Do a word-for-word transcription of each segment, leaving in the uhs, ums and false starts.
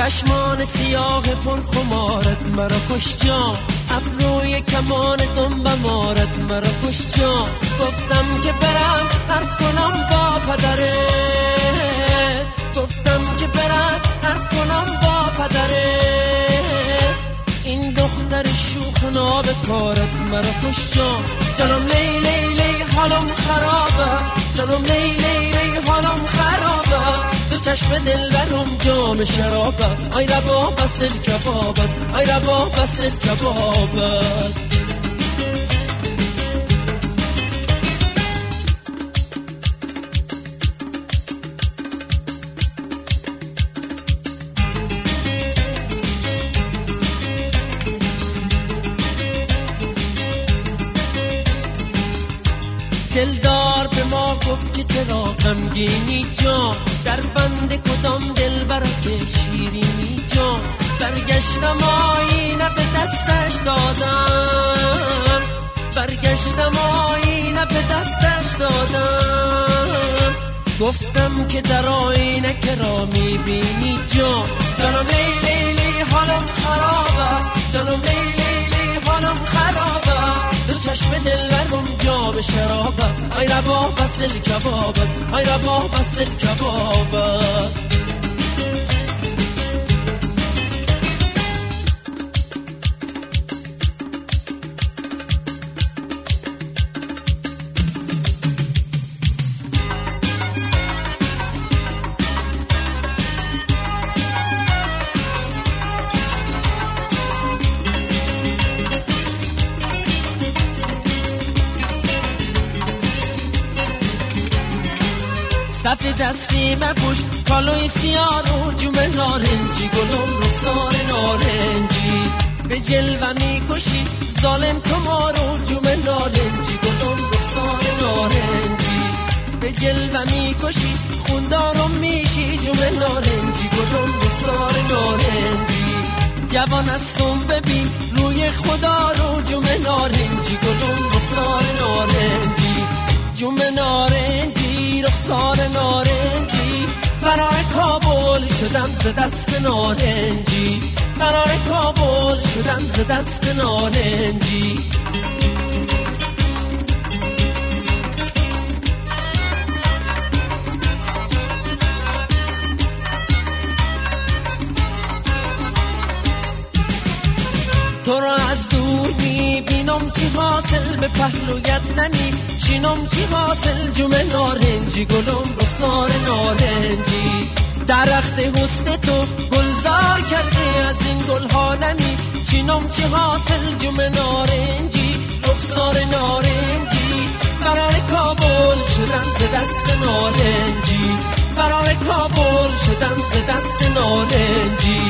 چشمان سیاه پر خمارت مرا کش جان، ابروی کمان دنبمارت مرا کش جان. گفتم که برم حرف کنم با پدره، گفتم که برم حرف کنم با پدره. این دختر شوخ ناب کارت مرا کش جان. جانم لی لی لی حالم خرابه، جانم لی لی لی حالم خرابه. دو چشم دل برم جام شرابه، آی ربا بس دل کبابت، آی ربا بس دل کبابت. دلدار به ما گفت که چرا غمگینی جان، در بند کدام دل برا که شیرینی جان. برگشتم آینه به دستش دادم، برگشتم آینه به دستش دادم. گفتم که در آینه که را میبینی جان. جانم لی لی لی حالم خرابه، جانم لی لی لی حالم خرابه. دو چشم دل برم جام شرابه، آی ربا بس دل کبابت، آی ربا بس دل کبابت. صف دستی مپوش کالوی سیاه رو جوم نارنجی، گلم رو سار نارنجی. به جلوه میکشی ظالم تو ما رو جوم نارنجی، گلم رو سار نارنجی. به جلوه میکشی خوندارم میشی جوم نارنجی، گلم رو سار نارنجی. جوان هستم ببین روی خدا رو جوم نارنجی، گلم رو سار نارنجی. جوم نارنجی رخسار نارنجی، برای کابل شدم ز دست نارنجی، برای کابل شدم ز دست نارنجی. تو را از دور میبینم چی حاصل، به پهلویت نمی شینم چی حاصل. جوم نارنجی گلم رخسار نارنجی. درخت حسن تو گلزار کرده، از این گل ها نمی چینم چی حاصل. جوم نارنجی رخسار نارنجی. برای کابل شدم ز دست نارنجی، برای کابل شدم ز دست نارنجی.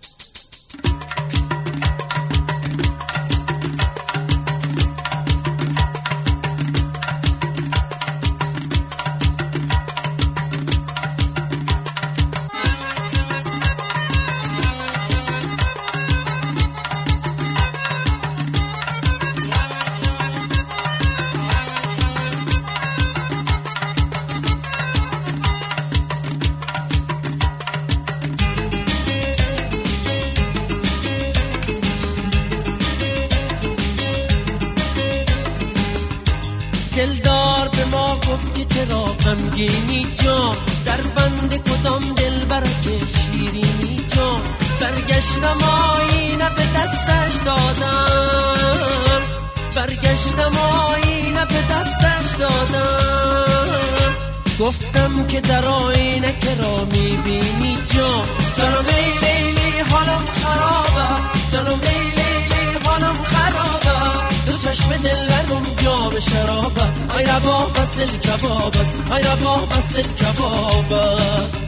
دلدار به ما گفت که چرا غمگینی جان، در بند کدام دل برا که شیرینی جان. برگشتم آینه به دستش دادم، برگشتم آینه به دستش دادم. گفتم که در آینه که را میبینی جان. جانم لی لی لی حالم خرابه، جانم لی لی لی حالم خرابه. دو چشم دل برم جام شرابه، آی ربا بس دل کبابت، آی ربا بس دل کبابت.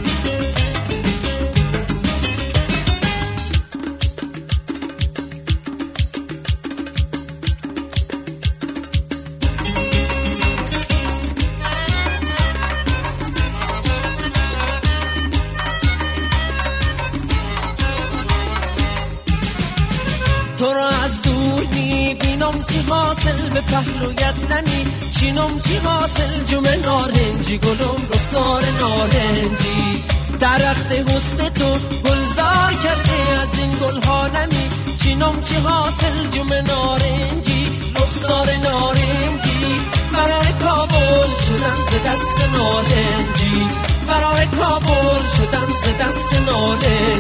تو را از دور میبینم چی حاصل، به پهلویت نمی شینم چی حاصل. جوم نارنجی گلم رخسار نارنجی. درخت حسن تو گلزار کرده از این گل ها نمی چینم چی حاصل جم نارنجی رخسار نارنجی فرار کابل شدم ز دست نارنجی فرار کابل شدم ز دست نارنجی